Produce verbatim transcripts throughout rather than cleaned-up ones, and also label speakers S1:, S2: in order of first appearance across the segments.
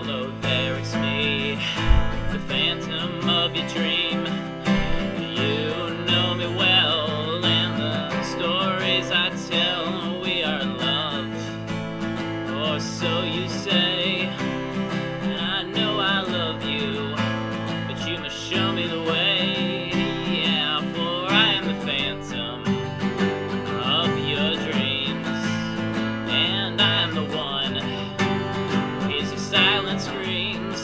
S1: hello there, it's me, the phantom of your dream. You know me well, and the stories I tell, we are in love, or so you say. And I know I love you, but you must show me the way. Yeah, for I am the phantom of your dreams, and I am the one who hears your silent screams.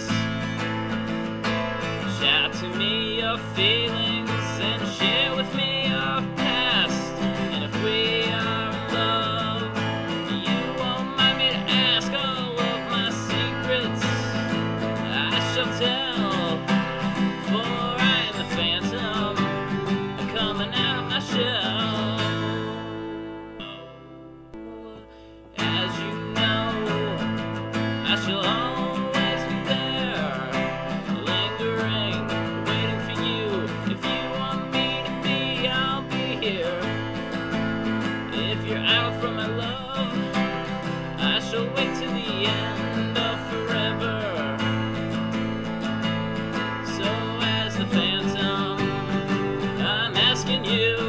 S1: Shout to me your feelings and share with me your past. And if we are in love, you won't mind me to ask all of my secrets. I shall tell, for I am the phantom coming out of my shell. As you know, I shall always be there, lingering, waiting for you. If you want me to be, I'll be here. If you're out from my love, I shall wait to the end of forever. So as the phantom, I'm asking you,